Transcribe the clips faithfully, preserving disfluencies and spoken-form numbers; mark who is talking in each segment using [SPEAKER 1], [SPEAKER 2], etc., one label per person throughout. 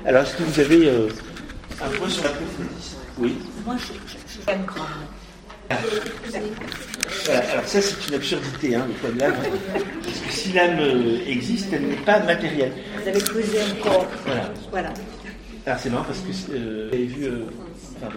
[SPEAKER 1] Alors, est-ce que vous avez euh, un point sur la prophétie? Oui.
[SPEAKER 2] Moi, je, je, je l'aime quand même.
[SPEAKER 1] Ah. Voilà. Alors ça, c'est une absurdité, hein, le point de l'âme. Parce que si l'âme euh, existe, elle n'est pas matérielle.
[SPEAKER 2] Vous avez posé un corps.
[SPEAKER 1] Voilà.
[SPEAKER 2] Voilà.
[SPEAKER 1] Alors c'est marrant parce que euh, vous avez vu... Euh, pardon.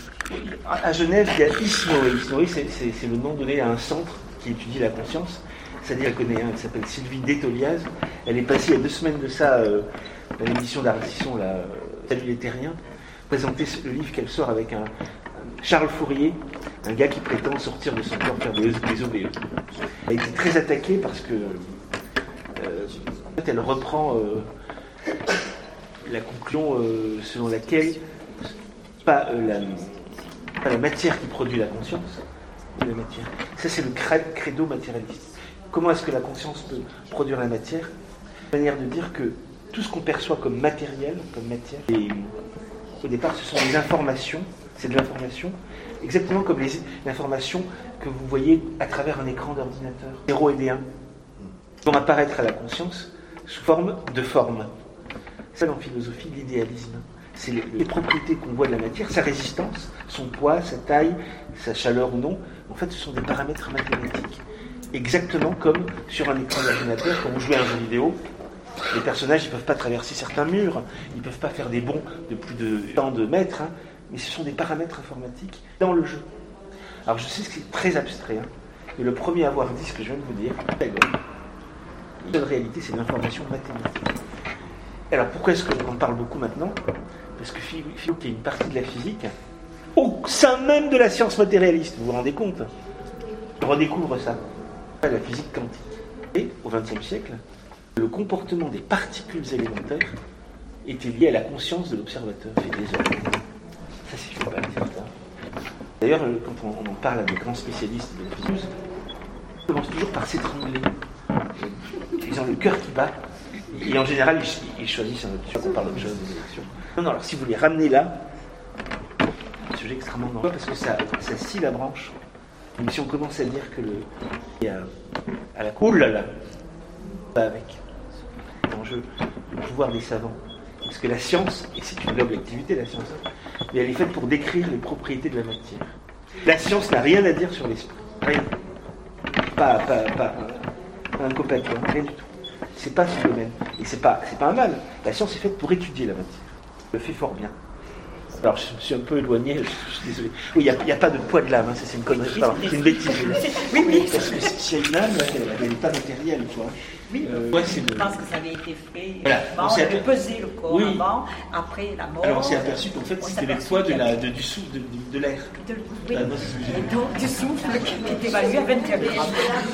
[SPEAKER 1] À Genève, il y a Isnoé. Isnoé, c'est, c'est, c'est le nom donné à un centre qui étudie la conscience. C'est-à-dire, elle connaît un, elle s'appelle Sylvie Détoliaz. Elle est passée il y a deux semaines de ça euh, à l'émission d'Ardisson, là, euh, Salut les Terriens, présenter le livre qu'elle sort avec un, un Charles Fourier, un gars qui prétend sortir de son corps faire des, des O B E. Elle a été très attaquée parce que euh, en fait, elle reprend euh, la conclusion euh, selon laquelle pas, euh, la, pas la matière qui produit la conscience, mais la matière. Ça, c'est le credo matérialiste. Comment est-ce que la conscience peut produire la matière? Une manière de dire que tout ce qu'on perçoit comme matériel, comme matière, et, au départ, ce sont des informations, c'est de l'information, exactement comme les, l'information que vous voyez à travers un écran d'ordinateur, zéro et des un, vont apparaître à la conscience sous forme de forme. C'est en philosophie l'idéalisme. C'est les, les propriétés qu'on voit de la matière, sa résistance, son poids, sa taille, sa chaleur ou non. En fait, ce sont des paramètres mathématiques. Exactement comme sur un écran d'ordinateur, quand vous jouez à un jeu vidéo, les personnages ne peuvent pas traverser certains murs, ils ne peuvent pas faire des bonds de plus de tant de mètres, hein, mais ce sont des paramètres informatiques dans le jeu. Alors je sais que c'est très abstrait, hein, mais le premier à avoir dit ce que je viens de vous dire, la seule réalité, c'est l'information mathématique. Alors pourquoi est-ce qu'on en parle beaucoup maintenant? Parce que Philo, qui est une partie de la physique, au sein même de la science matérialiste, vous vous rendez compte? On redécouvre ça. La physique quantique. Et au vingtième siècle, le comportement des particules élémentaires était lié à la conscience de l'observateur et des hommes. Ça, c'est une base certain. D'ailleurs, quand on en parle à des grands spécialistes de la physique, on commence toujours par s'étrangler. Ils ont le cœur qui bat. Et en général, ils choisissent un autre sujet. On parle d'autre chose des élections. Non, non, alors si vous les ramenez là, c'est un sujet extrêmement dangereux parce que ça, ça scie la branche. Mais si on commence à dire que le. Il y a, à la cour, là, là, pas avec. L'enjeu, le pouvoir des savants. Parce que la science, et c'est une noble activité, la science, mais elle est faite pour décrire les propriétés de la matière. La science n'a rien à dire sur l'esprit. Rien. Pas, pas, pas, pas un copain, rien du tout. C'est pas ce domaine. Et c'est pas, c'est pas un mal. La science est faite pour étudier la matière. Elle le fait fort bien. Alors, je me suis un peu éloigné, je suis désolé. Oui, il n'y a, a pas de poids de l'âme, hein, ça c'est une connerie, pardon, c'est une bêtise. Oui, oui, parce que s'il y a une âme, elle n'est pas matérielle, quoi.
[SPEAKER 2] Oui, euh, ouais, c'est je pense le... que ça avait été fait.
[SPEAKER 1] Voilà.
[SPEAKER 2] Avant, on, on avait pesé le corps oui. avant, après la mort.
[SPEAKER 1] Alors on s'est aperçu qu'en fait c'était le poids de, la, de, du souffle, de, de, de l'air.
[SPEAKER 2] De, oui, ah, non, et donc, du souffle qui est évalué à vingt et un grammes.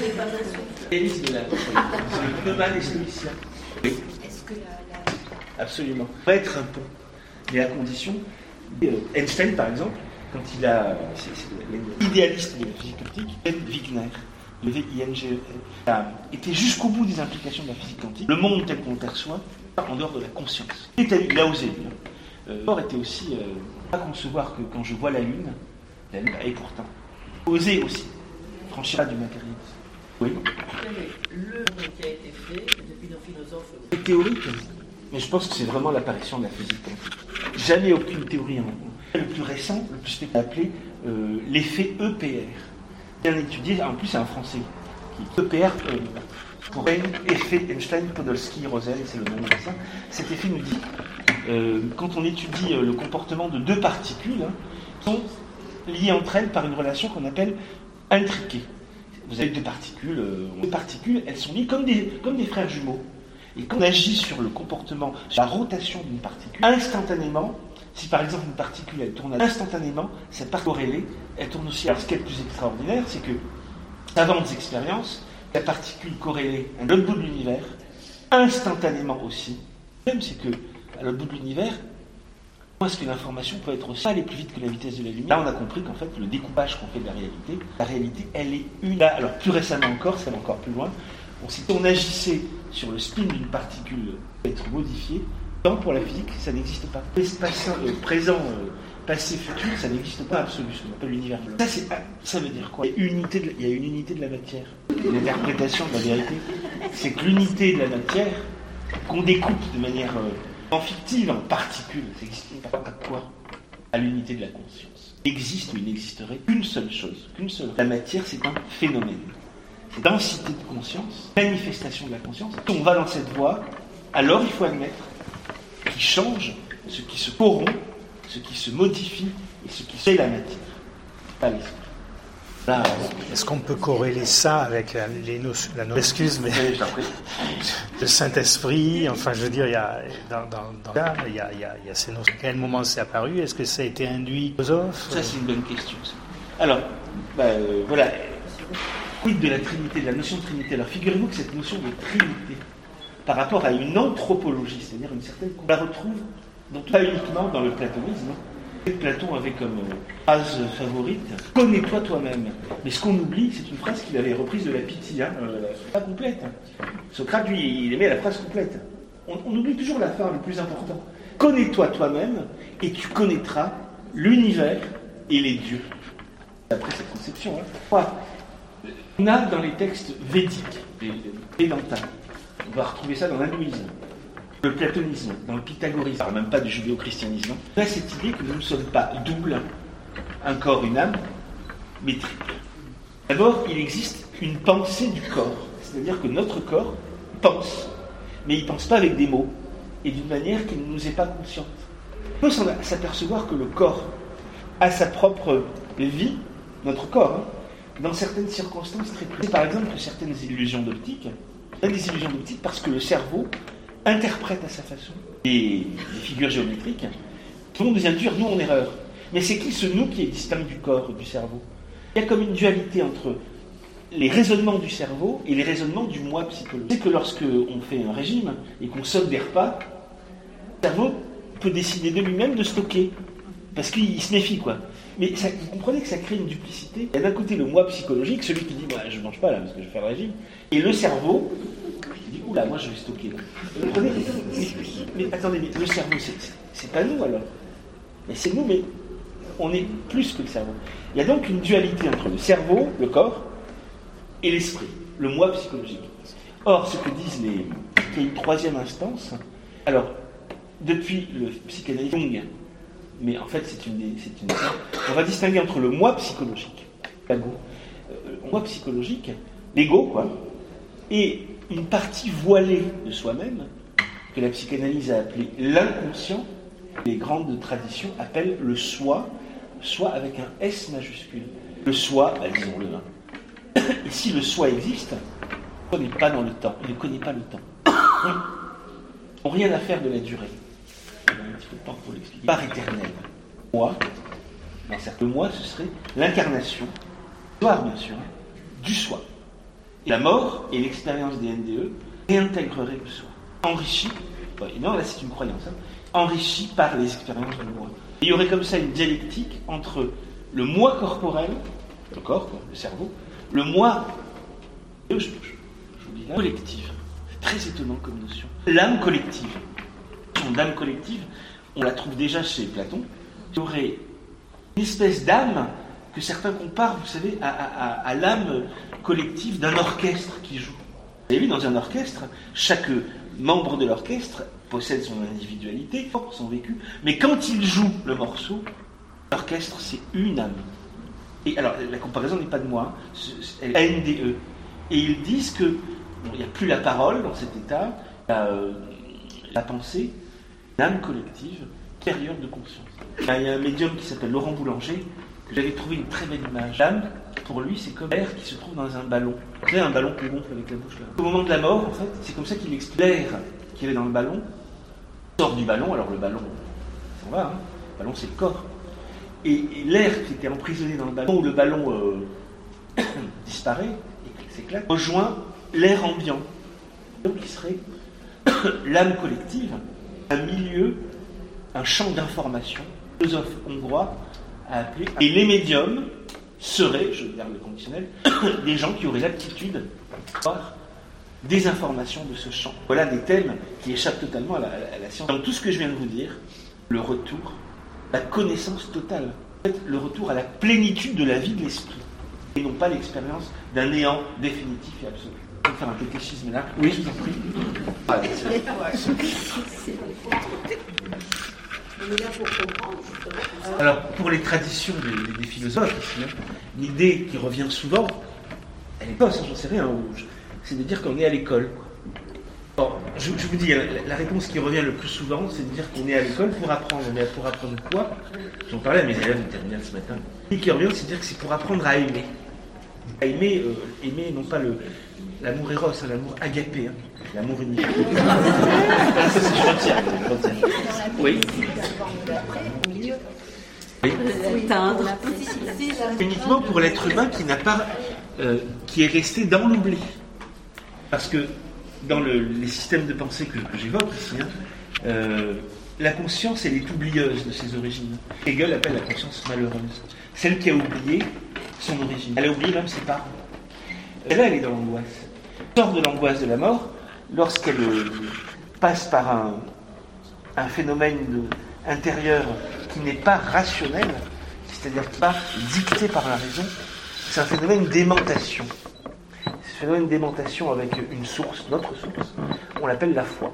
[SPEAKER 1] Hélice de l'air. C'est le mal et stoïcien. Oui.
[SPEAKER 2] Est-ce que la, la...
[SPEAKER 1] Absolument. Ça va être un pont. Mais à condition. Einstein, par exemple, quand il a. C'est, c'est l'idéaliste de la physique optique, Wigner, le V I N G E, a été jusqu'au bout des implications de la physique quantique, le monde tel qu'on le perçoit, en dehors de la conscience. Il, était, il a osé, lui. Euh, Or était aussi. Euh, pas concevoir que quand je vois la Lune, la Lune, et pourtant. Oser aussi, franchir du matérialisme. Oui.
[SPEAKER 3] Le qui a été fait depuis nos philosophes.
[SPEAKER 1] C'est théorique, mais je pense que c'est vraiment l'apparition de la physique quantique. Jamais aucune théorie en le plus récent, le plus spectaculaire, appelé euh, l'effet E P R. Bien étudié, en plus c'est un français. Qui, E P R, euh, pour effet Einstein-Podolsky-Rosen, c'est le nom de ça. Cet effet nous dit, euh, quand on étudie euh, le comportement de deux particules, hein, sont liées entre elles par une relation qu'on appelle intriquée. Vous avez deux particules, euh, deux particules, elles sont liées comme des, comme des frères jumeaux. Et quand on agit sur le comportement, sur la rotation d'une particule, instantanément, si par exemple une particule elle tourne instantanément, cette particule corrélée, elle tourne aussi. Alors ce qui est le plus extraordinaire, c'est que, avant des expériences, la particule corrélée à l'autre bout de l'univers, instantanément aussi, même c'est que, à l'autre bout de l'univers, comment est-ce que l'information peut être aussi aller plus vite que la vitesse de la lumière? Là, on a compris qu'en fait, le découpage qu'on fait de la réalité, la réalité, elle est une. Là, alors plus récemment encore, ça va encore plus loin. On si on agissait sur le spin d'une particule être modifiée, tant pour la physique, ça n'existe pas. L'espace euh, présent, euh, passé, futur, ça n'existe pas absolument. Ce qu'on appelle l'univers blanc. Ça, c'est, ça veut dire quoi? Il y a une unité de, il y a une unité de la matière. L'interprétation de la vérité, c'est que l'unité de la matière, qu'on découpe de manière euh, En fictive, en particules, ça existe à quoi? À l'unité de la conscience. Il existe ou il n'existerait qu'une seule chose, qu'une seule. La matière, c'est un phénomène. C'est densité de conscience, manifestation de la conscience. Si on va dans cette voie, alors il faut admettre qu'il change ce qui se corrompt, ce qui se modifie et ce qui fait la matière. Pas l'esprit. Là,
[SPEAKER 4] est-ce qu'on peut corréler ça avec la, les notions, la notion, excuse, mais le Saint-Esprit, enfin, je veux dire, il y a, dans, dans, dans là, il y a, il y a, il y a ces notions. À quel moment c'est apparu? Est-ce que ça a été induit philosophe?
[SPEAKER 1] Ça, c'est une bonne question. Ça. Alors, bah, euh, voilà. Quid de la Trinité, de la notion de Trinité? Alors, figurez-vous que cette notion de Trinité, par rapport à une anthropologie, c'est-à-dire une certaine, on la retrouve dans, pas uniquement dans le platonisme. Platon avait comme phrase favorite « Connais-toi toi-même ». Mais ce qu'on oublie, c'est une phrase qu'il avait reprise de la Pythie, hein, euh, pas complète. Socrate, lui, il aimait la phrase complète. On, on oublie toujours la fin, le plus important. « Connais-toi toi-même et tu connaîtras l'univers et les dieux ». Après cette conception, hein. On a dans les textes védiques, les Védanta, on va retrouver ça dans l'hindouisme, le platonisme, dans le pythagorisme, alors même pas du judéo-christianisme, on a cette idée que nous ne sommes pas double, un corps, une âme, mais triple. D'abord, il existe une pensée du corps, c'est-à-dire que notre corps pense, mais il ne pense pas avec des mots, et d'une manière qui ne nous est pas consciente. On peut s'apercevoir que le corps a sa propre vie, notre corps, hein, dans certaines circonstances très précises. Par exemple, certaines illusions d'optique, il y a des illusions d'optique parce que le cerveau interprète à sa façon des, des figures géométriques. Tout le monde nous induire, nous, en erreur. Mais c'est qui ce nous qui est distinct du corps, du cerveau? Il y a comme une dualité entre les raisonnements du cerveau et les raisonnements du moi psychologique. C'est que lorsque on fait un régime et qu'on saute des repas, le cerveau peut décider de lui-même de stocker. Parce qu'il se méfie, quoi. Mais ça, vous comprenez que ça crée une duplicité. Il y a d'un côté le moi psychologique, celui qui dit bah, « je ne mange pas là parce que je vais faire le régime », et le cerveau qui dit « oula, moi je vais stocker ». Vous comprenez? mais, mais, mais attendez, mais le cerveau, c'est, c'est, c'est pas nous alors. Mais c'est nous, mais on est plus que le cerveau. Il y a donc une dualité entre le cerveau, le corps, et l'esprit, le moi psychologique. Or, ce que disent les... il y a une troisième instance. Alors, depuis le psychanalyse Jung, mais en fait, c'est une, c'est une... on va distinguer entre le moi psychologique, l'ego, le moi psychologique, l'ego, quoi, et une partie voilée de soi-même, que la psychanalyse a appelée l'inconscient, les grandes traditions appellent le soi, soi avec un S majuscule. Le soi, bah, disons-le, hein. Et si le soi existe, il ne connaît pas dans le temps, il ne connaît pas le temps. Ils n'ont rien à faire de la durée. Un petit peu de temps pour l'expliquer. Part éternelle. Moi, dans certains moi, ce serait l'incarnation, l'histoire bien sûr, du soi. Et la mort et l'expérience des N D E réintégreraient le soi. Enrichi, ouais, non là c'est une croyance, hein, enrichi par les expériences du moi. Et il y aurait comme ça une dialectique entre le moi corporel, le corps, quoi, le cerveau, le moi, je, je, je vous dis là, collective. C'est très étonnant comme notion. L'âme collective. D'âme collective, on la trouve déjà chez Platon. Il y aurait une espèce d'âme que certains comparent, vous savez, à, à, à, à l'âme collective d'un orchestre qui joue. Vous avez vu, dans un orchestre, chaque membre de l'orchestre possède son individualité, son vécu, mais quand il joue le morceau, l'orchestre, c'est une âme. Et alors, la comparaison n'est pas de moi, elle est N D E. Et ils disent que bon, il n'y a plus la parole dans cet état, il y a euh, la pensée, l'âme collective, intérieure de conscience. Il y a un médium qui s'appelle Laurent Boulanger, que j'avais trouvé une très belle image. L'âme, pour lui, c'est comme l'air qui se trouve dans un ballon. Vous savez, un ballon qui gonfle avec la bouche là. Au moment de la mort, en fait, c'est comme ça qu'il explique. L'air qui est dans le ballon sort du ballon, alors le ballon s'en va, hein. Le ballon c'est le corps. Et, et l'air qui était emprisonné dans le ballon, où le ballon euh, disparaît et s'éclate, rejoint l'air ambiant. Donc il serait l'âme collective, un milieu, un champ d'information. Le philosophe hongrois a appelé. Et les médiums seraient, je garde le conditionnel, des gens qui auraient l'aptitude d'avoir des informations de ce champ. Voilà des thèmes qui échappent totalement à la, à la science. Dans tout ce que je viens de vous dire, le retour, la connaissance totale, en fait, le retour à la plénitude de la vie de l'esprit, et non pas l'expérience d'un néant définitif et absolu. On va faire un catéchisme là. Oui, je vous en prie. Ah, alors, pour les traditions des, des philosophes, ici, hein, l'idée qui revient souvent, elle n'est pas, ça j'en sais rien, c'est de dire qu'on est à l'école. Bon, je, je vous dis, la, la réponse qui revient le plus souvent, c'est de dire qu'on est à l'école pour apprendre. Mais pour apprendre quoi? J'en parlais à mes élèves de terminale ce matin. Et qui revient, c'est de dire que c'est pour apprendre à aimer. À aimer, euh, aimer non pas le, l'amour éros, hein, l'amour agapé, hein, l'amour unique. Ça, c'est je retiens, je retiens. Oui. Oui. Uniquement pour l'être humain qui n'a pas, euh, qui est resté dans l'oubli. Parce que dans le, les systèmes de pensée que, que j'évoque ici, hein, euh, la conscience, elle est oublieuse de ses origines. Hegel appelle la conscience malheureuse. Celle qui a oublié son origine. Elle a oublié même ses parents. Et là, elle est dans l'angoisse. Elle sort de l'angoisse de la mort lorsqu'elle euh, passe par un, un phénomène de, intérieur qui n'est pas rationnel, c'est-à-dire qui n'est pas dicté par la raison. C'est un phénomène d'aimantation. Ce phénomène d'aimantation avec une source, notre source, on l'appelle la foi.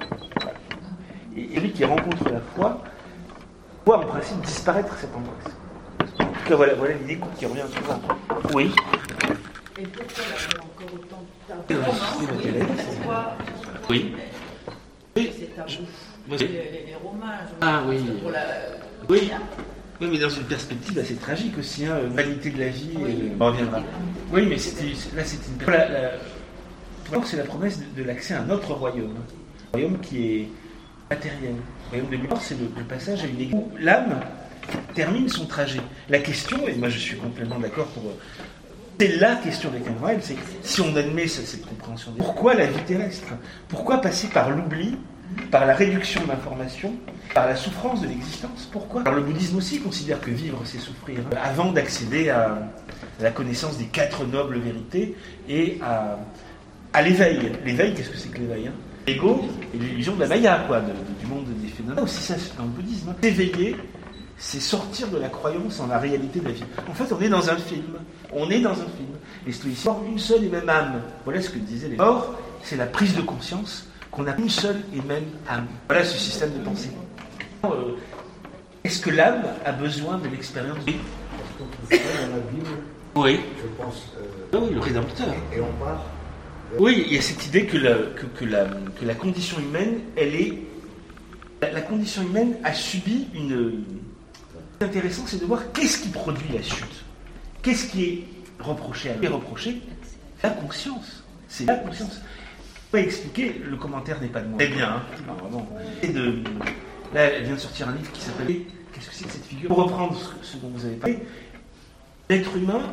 [SPEAKER 1] Et celui qui rencontre la foi voit en principe disparaître cette angoisse. En tout cas, voilà, voilà l'idée qui revient souvent. Oui.
[SPEAKER 3] Et pourquoi il y a encore autant de pourquoi
[SPEAKER 1] oui.
[SPEAKER 3] c'est tabou
[SPEAKER 1] oui.
[SPEAKER 3] les, les, les Romains,
[SPEAKER 1] ah oui.
[SPEAKER 3] Pour la...
[SPEAKER 1] oui. Oui, mais dans une perspective assez tragique aussi, hein, vanité de la vie, oui. Et, on reviendra. Oui, mais c'était, là, c'est une. La, la, c'est la promesse de, de l'accès à un autre royaume, un royaume qui est matériel. Le royaume de l'humour, c'est le, le passage à une église où l'âme termine son trajet. La question, et moi je suis complètement d'accord pour. C'est la question des Noël, c'est si on admet cette, cette compréhension. Pourquoi la vie terrestre? Pourquoi passer par l'oubli, par la réduction de l'information, par la souffrance de l'existence? Pourquoi? Alors le bouddhisme aussi considère que vivre, c'est souffrir, hein, avant d'accéder à la connaissance des quatre nobles vérités et à, à l'éveil. L'éveil, qu'est-ce que c'est que l'éveil, hein? L'ego et l'illusion de la Maya, quoi, de, de, du monde des phénomènes. Aussi ça, c'est dans le bouddhisme. Hein. S'éveiller, c'est sortir de la croyance en la réalité de la vie. En fait, on est dans un film. On est dans un film. Les stoïciens ont une seule et même âme. Voilà ce que disaient les morts. C'est la prise de conscience qu'on a une seule et même âme. Voilà ce système de pensée. Euh, est-ce que l'âme a besoin de l'expérience? Oui.
[SPEAKER 5] Parce qu'on trouve ça dans la Bible.
[SPEAKER 1] Oui.
[SPEAKER 5] Je pense. Euh,
[SPEAKER 1] ah oui, le Rédempteur.
[SPEAKER 5] Et, et on part. Euh,
[SPEAKER 1] oui, il y a cette idée que la, que, que la, que la condition humaine, elle est. La, la condition humaine a subi une. Ce qui est intéressant, c'est de voir qu'est-ce qui produit la chute. Qu'est-ce qui est reproché à lui? Reproché la conscience. C'est la conscience. Je vais expliquer, le commentaire n'est pas de moi. Très bien, hein, non, vraiment. Et de, là, elle vient de sortir un livre qui s'appelle Qu'est-ce que c'est que cette figure? Pour reprendre ce, ce dont vous avez parlé, l'être humain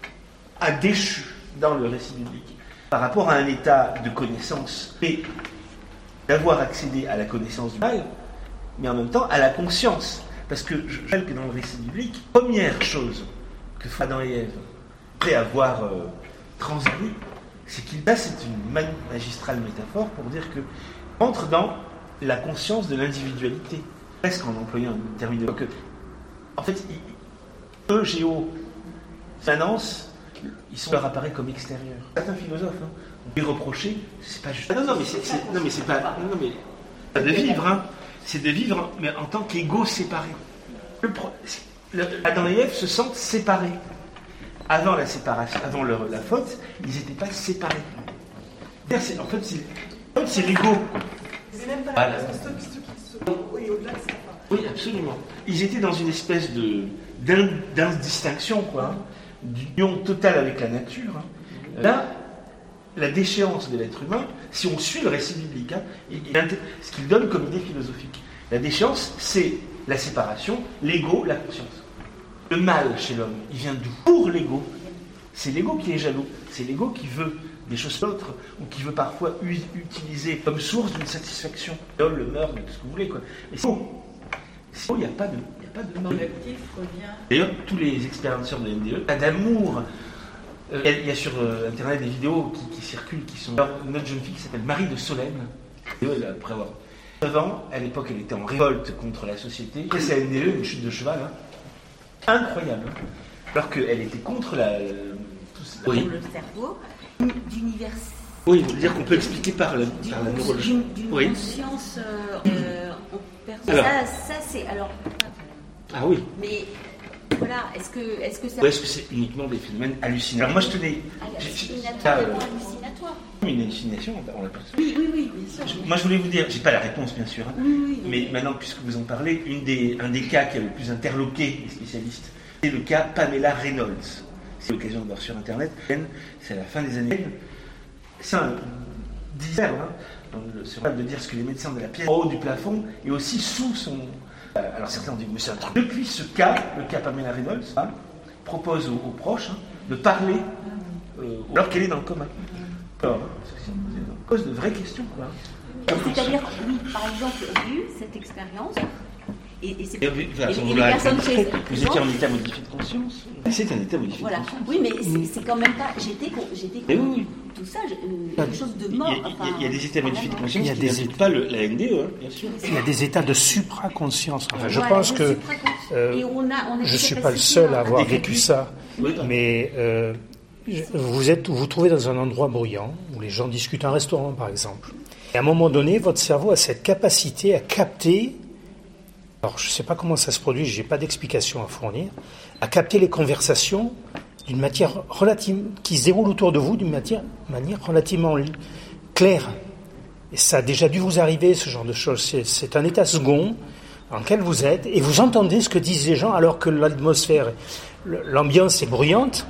[SPEAKER 1] a déchu dans le récit biblique par rapport à un état de connaissance et d'avoir accédé à la connaissance du mal, mais en même temps à la conscience. Parce que je rappelle que dans le récit biblique, première chose que font Adam et Ève, après avoir euh, transigé, c'est qu'il là, c'est une magistrale métaphore pour dire que entre dans la conscience de l'individualité, presque en employant un terme que, en fait, eux, géo, finance, ils sont leur apparaît comme extérieurs. Certains philosophes, hein, on peut reprocher, c'est pas juste. Ah non, non, mais c'est, c'est, non, mais c'est pas, non, mais c'est de vivre, hein, c'est de vivre, mais en tant qu'égaux séparés. Le, le, Adam et Ève se sentent séparés. Avant la séparation, avant leur, la faute, ils n'étaient pas séparés. C'est, en fait, c'est, en fait, c'est l'ego.
[SPEAKER 2] C'est même pas
[SPEAKER 1] voilà.
[SPEAKER 2] La place de ceux, ceux qui sont oui, au-delà de ça.
[SPEAKER 1] Oui, absolument. Ils étaient dans une espèce de d'indistinction, quoi, d'union totale avec la nature. Hein. Là, la déchéance de l'être humain, si on suit le récit biblique, hein, et, et, ce qu'il donne comme idée philosophique, la déchéance, c'est la séparation, l'ego, la conscience. Le mal chez l'homme, il vient d'où? Pour l'ego. C'est l'ego qui est jaloux. C'est l'ego qui veut des choses d'autres, ou qui veut parfois u- utiliser comme source d'une satisfaction. Le meurtre, tout ce que vous voulez, quoi. Mais c'est faux. C'est faux, il n'y a pas de, il n'y a pas de mal.
[SPEAKER 3] Collectif revient.
[SPEAKER 1] D'ailleurs, tous les expérienceurs de N D E, pas d'amour. Euh, il y a sur euh, Internet des vidéos qui, qui circulent, qui sont. Alors, une autre jeune fille qui s'appelle Marie de Solène. Et elle, après avoir neuf ans, à l'époque, elle était en révolte contre la société. Après, c'est N D E, une chute de cheval. Hein. Incroyable. Alors qu'elle était contre la.
[SPEAKER 6] Tout ça. Oui. Le cerveau, d'universalité
[SPEAKER 1] Oui, vous dire qu'on peut expliquer par, le, par la neurologie.
[SPEAKER 2] D'une, d'une
[SPEAKER 1] oui.
[SPEAKER 2] conscience euh, euh, en personne.
[SPEAKER 1] Alors.
[SPEAKER 2] Ça, ça c'est alors.
[SPEAKER 1] Ah oui.
[SPEAKER 2] Mais voilà, est-ce que, est-ce que ça.
[SPEAKER 1] Ou est-ce que c'est uniquement des phénomènes hallucinants? Alors moi je tenais.
[SPEAKER 2] Hallucinatoire, euh, hallucinatoire.
[SPEAKER 1] Une hallucination, on l'appelle ça.
[SPEAKER 2] Oui, oui, oui, bien sûr.
[SPEAKER 1] Moi je voulais vous dire, j'ai pas la réponse bien sûr, hein,
[SPEAKER 2] oui, oui,
[SPEAKER 1] mais oui. Maintenant puisque vous en parlez, une des, un des cas qui a le plus interloqué les spécialistes, c'est le cas Pamela Reynolds. C'est l'occasion de voir sur internet. C'est à la fin des années. C'est un disert, hein, c'est vrai de dire ce que les médecins de la pièce en haut du plafond et aussi sous son. Alors certains ont dit, mais c'est un truc. Depuis ce cas, le cas Pamela Reynolds, hein, propose aux, aux proches hein, de parler euh, alors qu'elle est dans le coma. Alors, ça pose de vraies questions, quoi.
[SPEAKER 2] C'est-à-dire, oui, par exemple, j'ai eu cette expérience. Et, et, c'est, et,
[SPEAKER 1] voilà,
[SPEAKER 2] et, et les personnes chez
[SPEAKER 1] vous étiez en état modifié de conscience. C'est un état modifié
[SPEAKER 2] voilà.
[SPEAKER 1] de conscience.
[SPEAKER 2] Oui, mais c'est, c'est quand même pas. J'étais, j'étais
[SPEAKER 1] oui, oui.
[SPEAKER 2] tout ça, euh, quelque chose de mort.
[SPEAKER 1] Il y a,
[SPEAKER 2] enfin,
[SPEAKER 1] il y a des états modifiés de conscience
[SPEAKER 4] il y a
[SPEAKER 1] qui
[SPEAKER 4] des
[SPEAKER 1] n'impliquent pas le, la N D E, hein, bien sûr.
[SPEAKER 4] Il y a des états de supraconscience. Enfin, je
[SPEAKER 2] voilà,
[SPEAKER 4] pense que euh,
[SPEAKER 2] et on a, on a
[SPEAKER 4] je ne suis pas le seul à avoir vécu ça,
[SPEAKER 1] oui,
[SPEAKER 4] mais euh, vous êtes, vous vous trouvez dans un endroit bruyant où les gens discutent, un restaurant par exemple. Et à un moment donné, votre cerveau a cette capacité à capter. Alors, je ne sais pas comment ça se produit, je n'ai pas d'explication à fournir, à capter les conversations d'une matière relative, qui se déroule autour de vous d'une matière, manière relativement claire. Et ça a déjà dû vous arriver, ce genre de choses. C'est, c'est un état second dans lequel vous êtes, et vous entendez ce que disent les gens alors que l'atmosphère, l'ambiance est bruyante.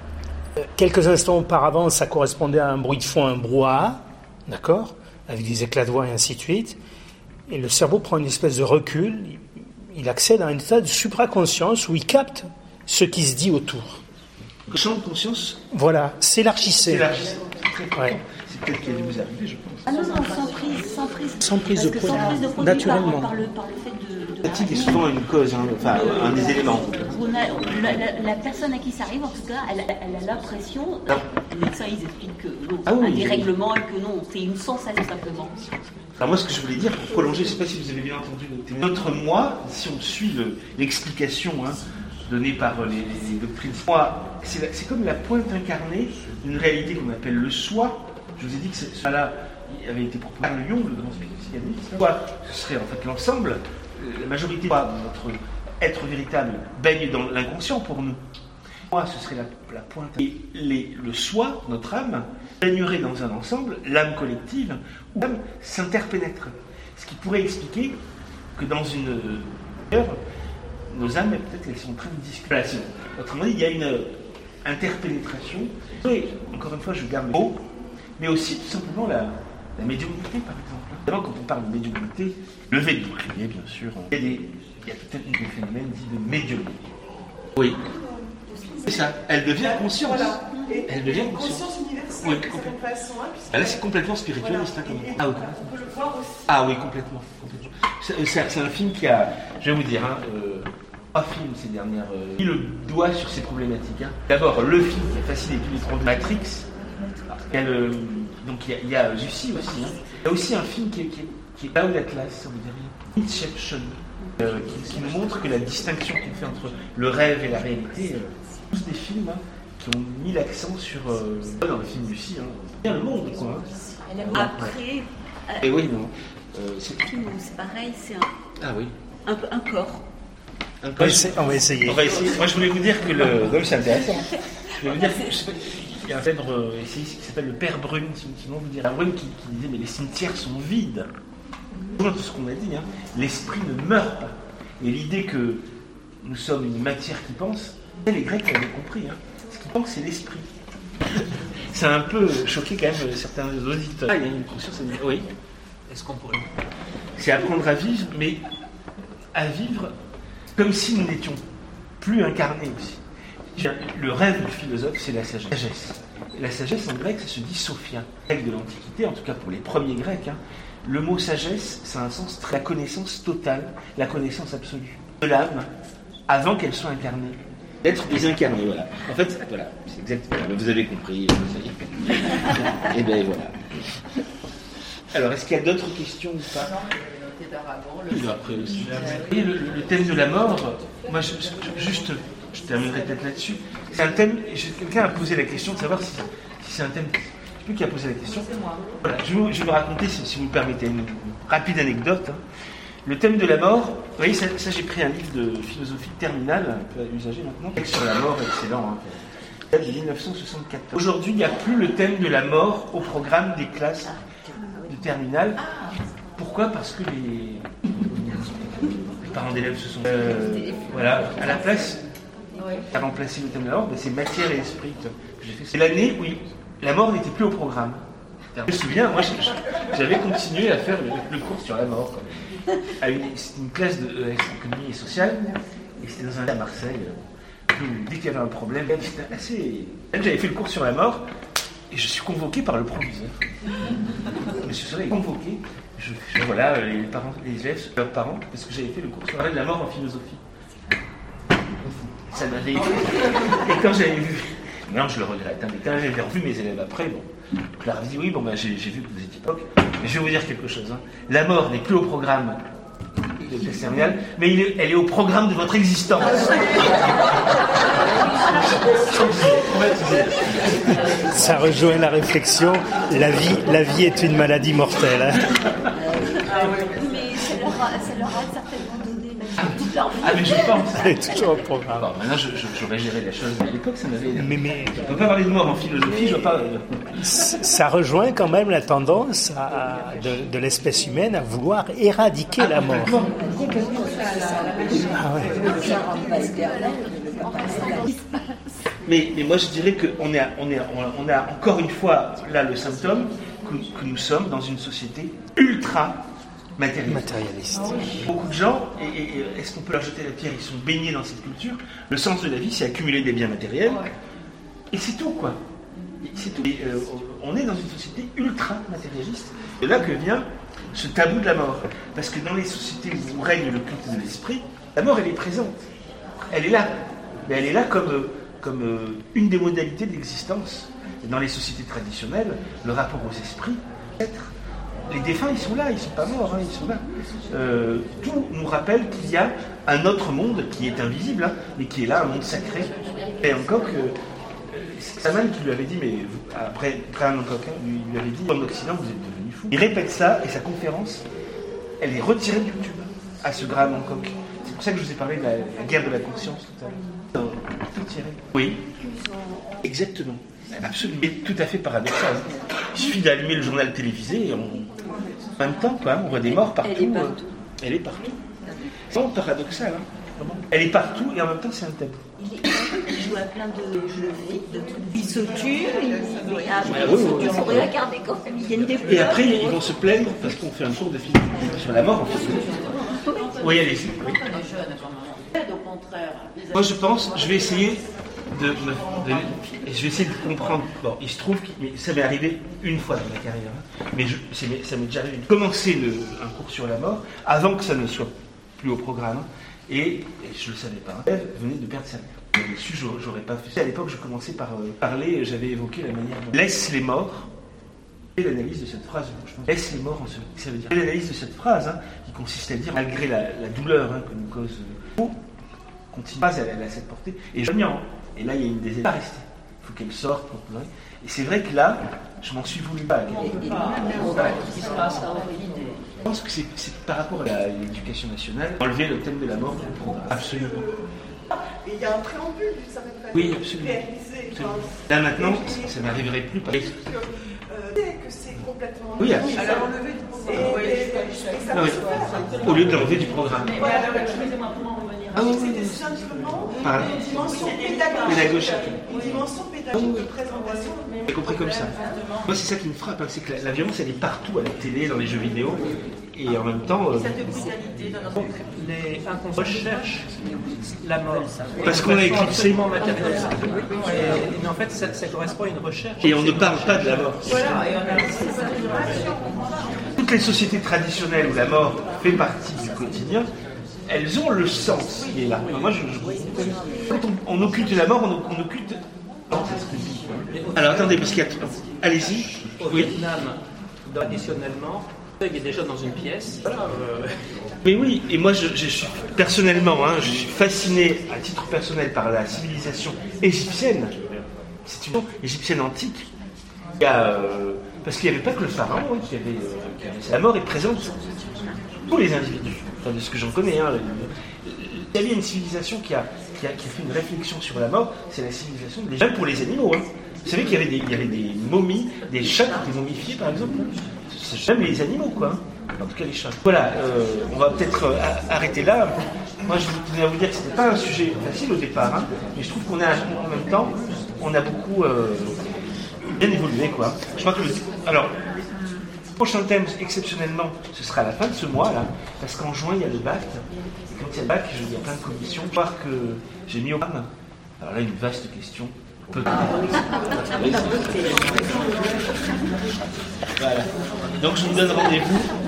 [SPEAKER 4] Quelques instants auparavant, ça correspondait à un bruit de fond, un brouhaha, d'accord, avec des éclats de voix et ainsi de suite. Et le cerveau prend une espèce de recul, il accède à un état de supraconscience où il capte ce qui se dit autour.
[SPEAKER 1] Le champ de conscience.
[SPEAKER 4] Voilà, s'élargissez.
[SPEAKER 1] S'élargissez. C'est très
[SPEAKER 4] ouais.
[SPEAKER 1] C'est peut-être qu'il a dû vous arriver, je pense.
[SPEAKER 2] Ah non, non, sans prise, sans prise.
[SPEAKER 4] Sans prise de produit, naturellement.
[SPEAKER 2] Par, par, le, par le fait de... de
[SPEAKER 1] la fatigue est souvent une cause, hein, enfin euh, un des éléments.
[SPEAKER 2] On a, la, la, la personne à qui ça arrive, en tout cas, elle, elle a l'impression... Ah. Les médecins, ils expliquent que non,
[SPEAKER 1] ah, oui,
[SPEAKER 2] un dérèglement et que non, c'est une sensation simplement.
[SPEAKER 1] Alors moi, ce que je voulais dire, pour prolonger, je ne sais pas si vous avez bien entendu notre moi, si on suit le, l'explication hein, donnée par les, les, les doctrines, moi, c'est, la, c'est comme la pointe incarnée d'une réalité qu'on appelle le soi. Je vous ai dit que ça là avait été proposé par le Jung, le grand psychanalyste. Soit ce serait en fait l'ensemble, la majorité de notre être véritable baigne dans l'inconscient pour nous. Moi, ce serait la, la pointe. Et les, le soi, notre âme, baignerait dans un ensemble, l'âme collective, où l'âme s'interpénètre. Ce qui pourrait expliquer que dans une heure, nos âmes, peut-être elles sont en train de discuter. Autrement dit, il y a une interpénétration. Et encore une fois, je garde le mot, mais aussi tout simplement la, la médiumnité, par exemple. D'abord, quand on parle de médiumnité, lever de bouclier, bien sûr, il y a, des, il y a peut-être des phénomènes dits de médiumnité. Oui. C'est ça, elle devient conscience. Voilà. Elle devient conscience.
[SPEAKER 3] Conscience universelle,
[SPEAKER 1] oui,
[SPEAKER 3] de certaine façon. Hein,
[SPEAKER 1] ah, là, c'est complètement spiritualiste. Voilà. Hein,
[SPEAKER 3] ah,
[SPEAKER 1] oui.
[SPEAKER 3] On peut le voir aussi.
[SPEAKER 1] Ah oui, complètement. complètement. C'est, c'est, c'est un film qui a, je vais vous dire, hein, euh, trois films ces dernières... Euh, mis le doigt sur ces problématiques. Hein. D'abord, le film qui a fasciné tous les trois de Matrix. Il y a le, donc il y a, il y a Lucie aussi. Hein. Il y a aussi un film qui est, qui est, qui est Out Atlas, ça vous dit rien. Inception. Euh, qui, qui nous montre que la distinction qu'on fait entre le rêve et la réalité... Euh, tous des films hein, qui ont mis l'accent sur euh, dans le film Lucie, hein, bien le monde quoi. Hein.
[SPEAKER 2] Après,
[SPEAKER 1] euh, et oui non, euh,
[SPEAKER 2] c'est... c'est pareil, c'est un,
[SPEAKER 1] ah oui,
[SPEAKER 2] un, un corps.
[SPEAKER 1] Un corps.
[SPEAKER 4] On va essayer.
[SPEAKER 1] On va essayer. Moi je voulais vous dire que le, non, c'est intéressant. Je voulais vous dire que je sais pas, il y a un célèbre euh, essayiste qui s'appelle le Père Brune, sinon vous dire Père Brune qui, qui disait mais les cimetières sont vides. Tout ce qu'on a dit, hein, l'esprit ne meurt pas. Et l'idée que nous sommes une matière qui pense. Les Grecs avaient compris, hein. Ce qu'ils pensent, c'est l'esprit. Ça a un peu choqué quand même certains auditeurs. Ah, il y a une conscience. Oui.
[SPEAKER 6] Est-ce qu'on pourrait.
[SPEAKER 1] C'est apprendre à vivre, mais à vivre comme si nous n'étions plus incarnés aussi. Le rêve du philosophe, c'est la sagesse. Et la sagesse en grec, ça se dit sophia. Grec de l'Antiquité, en tout cas pour les premiers Grecs, hein, le mot sagesse, ça a un sens très la connaissance totale, la connaissance absolue de l'âme avant qu'elle soit incarnée. D'être désincarné, voilà. En fait, voilà, c'est exactement. Vous avez compris, ça y est. Et bien voilà. Alors, est-ce qu'il y a d'autres questions ou pas?
[SPEAKER 3] Non, il y avait noté d'Aragon. Le...
[SPEAKER 1] Après aussi. Et le, le thème de la mort, moi, je, juste, je terminerai peut-être là-dessus. C'est un thème. Quelqu'un a posé la question de savoir si, si c'est un thème plus qui a posé la question. Voilà, je, vais vous, je vais vous raconter, si, si vous me permettez, une, une rapide anecdote. Hein. Le thème de la mort, vous voyez, ça, ça j'ai pris un livre de philosophie terminale, un peu usagé maintenant, texte sur la mort, excellent, hein, de dix-neuf cent soixante-quatorze. Aujourd'hui, il n'y a plus le thème de la mort au programme des classes de terminale. Pourquoi ? Parce que les, les parents d'élèves se sont... Euh, voilà, à la place, à remplacer le thème de la mort, ben, c'est matière et esprit que j'ai fait. C'est l'année où la mort n'était plus au programme. Je me souviens, moi, j'avais continué à faire le, le cours sur la mort. Quoi. À une, c'était une classe de E S, économie et sociale, et c'était dans un à Marseille. Où, dès qu'il y avait un problème, c'était assez... J'avais fait le cours sur la mort, et je suis convoqué par le proviseur. Monsieur Soleil est convoqué. Je, je, voilà, les parents, les élèves, leurs parents, parce que j'avais fait le cours sur la mort en philosophie. Ça m'avait... Et quand j'avais vu... Non, je le regrette, hein, mais quand j'avais revu mes élèves après, bon, je leur ai dit, oui, bon, ben, j'ai, j'ai vu que vous étiez pas... Mais je vais vous dire quelque chose. Hein. La mort n'est plus au programme de classe terminale, mais il est, elle est au programme de votre existence.
[SPEAKER 4] Ça rejoint la réflexion, la vie, la vie est une maladie mortelle. Hein.
[SPEAKER 2] Mais ça leur a, ça leur a certainement donné toute leur vie.
[SPEAKER 1] Ah, mais je pense.
[SPEAKER 4] C'est toujours au programme.
[SPEAKER 1] Bon, maintenant, je, je, j'aurais géré la chose. À l'époque, ça m'avait...
[SPEAKER 4] Mais, mais...
[SPEAKER 1] On ne peut pas parler de mort en philosophie, je ne veux pas...
[SPEAKER 4] Ça rejoint quand même la tendance à, de, de l'espèce humaine à vouloir éradiquer ah, la mort. Ah ouais.
[SPEAKER 1] Mais, mais moi, je dirais qu'on est, on est, on a encore une fois là le symptôme que, que nous sommes dans une société ultra matérialiste.
[SPEAKER 4] matérialiste.
[SPEAKER 1] Beaucoup de gens, et, et, et est-ce qu'on peut leur jeter la pierre ? Ils sont baignés dans cette culture. Le sens de la vie, c'est accumuler des biens matériels. Et c'est tout, quoi. Et c'est tout. Et, euh, on est dans une société ultra matérialiste. C'est là que vient ce tabou de la mort. Parce que dans les sociétés où règne le culte de l'esprit, la mort, elle est présente. Elle est là. Mais elle est là comme, comme euh, une des modalités de l'existence. Et dans les sociétés traditionnelles, le rapport aux esprits, être. Les défunts, ils sont là, ils ne sont pas morts, hein, ils sont là. Euh, tout nous rappelle qu'il y a un autre monde qui est invisible, hein, mais qui est là, un monde sacré. Et Hancock, euh, c'est Saman qui lui avait dit, mais vous, après, après Hancock, hein, lui, lui avait dit, en Occident, vous êtes devenus fous. Il répète ça, et sa conférence, elle est retirée de YouTube, à ce Graham Hancock. C'est pour ça que je vous ai parlé de la, la guerre de la conscience tout à l'heure. Tout tiré. Oui, exactement. Absolument. Et tout à fait paradoxal. Il suffit d'allumer le journal télévisé et on... en même temps, quoi, on voit des morts partout. Elle est partout. Elle est partout. C'est vraiment paradoxal. Hein. Elle est partout et en même temps, c'est un tabou.
[SPEAKER 2] Il joue à plein de jeux de trucs. Il se tue, il faut regarder quand même. Il y a une découverte.
[SPEAKER 1] Et après, ils vont se plaindre parce qu'on fait un cours de film sur la mort, en fait. Oui, allez-y. Oui. Moi, je pense, je vais essayer de, de, de, je vais essayer de comprendre. Bon, il se trouve que mais ça m'est arrivé une fois dans ma carrière, hein, mais je, c'est, ça m'est déjà arrivé de commencer le, un cours sur la mort avant que ça ne soit plus au programme, hein, et, et je ne le savais pas. Elle venait de perdre sa mère. J'avais su, j'aurais, j'aurais pas fait ça. À l'époque, je commençais par euh, parler, j'avais évoqué la manière dont laisse les morts. Et l'analyse de cette phrase, je pense, laisse les morts en ce ça veut dire. L'analyse de cette phrase, hein, qui consiste à dire, malgré la, la douleur hein, que nous cause, il faut continuer à elle a cette portée. Et je hein, et là, il y a une des étapes à rester. Il faut qu'elle sorte pour pleurer. Et c'est vrai que là, je m'en suis voulu pas. Je pense que c'est, c'est par rapport à l'éducation nationale, enlever le thème de la mort du programme. Absolument.
[SPEAKER 3] Et il y a un préambule, ça va
[SPEAKER 1] oui, absolument. absolument. Là maintenant, ça n'arriverait plus. Parce que,
[SPEAKER 3] euh, que c'est complètement.
[SPEAKER 1] Oui, absolument.
[SPEAKER 3] Alors enlever du programme. Et, et, et ça
[SPEAKER 1] non, oui. Au lieu de l'enlever du programme.
[SPEAKER 3] Mais voilà, excusez-moi, pour en revenir à c'était simplement
[SPEAKER 1] ah.
[SPEAKER 3] une dimension pédagogique.
[SPEAKER 1] pédagogique.
[SPEAKER 3] Une dimension pédagogique de présentation.
[SPEAKER 1] J'ai compris comme ça. Moi, c'est ça qui me frappe, hein, c'est que la, la violence, elle est partout à la télé, dans les jeux vidéo, et en même temps. Euh,
[SPEAKER 3] cette brutalité dans notre
[SPEAKER 6] les recherches la mort.
[SPEAKER 1] Parce qu'on a éclipsé.
[SPEAKER 6] matérialiste. Mais en fait, ça, ça correspond à une recherche.
[SPEAKER 1] Et on ne parle pas de la mort.
[SPEAKER 3] Voilà, et on a
[SPEAKER 1] toutes les sociétés traditionnelles où la mort fait partie du quotidien, elles ont le sens qui est là. Moi, je, je... Quand on, on occulte la mort, on, on occulte. Non, ça se dit. Alors attendez, parce qu'il y a. Allez-y.
[SPEAKER 6] Au oui. Vietnam, traditionnellement, il est déjà dans une pièce. Euh...
[SPEAKER 1] Mais oui, et moi, je, je suis personnellement, hein, je suis fasciné à titre personnel par la civilisation égyptienne. C'est une égyptienne antique. Il y a, euh, parce qu'il n'y avait pas que le pharaon, oui, qui avait, euh, qui avait- la mort est présente pour les individus. Enfin, de ce que j'en connais, hein, il y a une civilisation qui a, qui, a, qui a fait une réflexion sur la mort, c'est la civilisation des même pour les animaux. Hein. Vous savez qu'il y avait des, il y avait des momies, des chats qui étaient momifiés par exemple. C'est même les animaux, quoi. En tout cas les chats. Voilà, euh, on va peut-être euh, arrêter là. Moi je tenais à vous dire que c'était pas un sujet facile au départ, hein, mais je trouve qu'on a en même temps, on a beaucoup euh, bien évolué, quoi. Je crois que le, alors le prochain thème exceptionnellement, ce sera à la fin de ce mois là, parce qu'en juin il y a le bac. Et quand il y a le bac, il y a plein de commissions. Je crois que j'ai mis au programme. Alors là une vaste question. Voilà. Donc je vous donne rendez-vous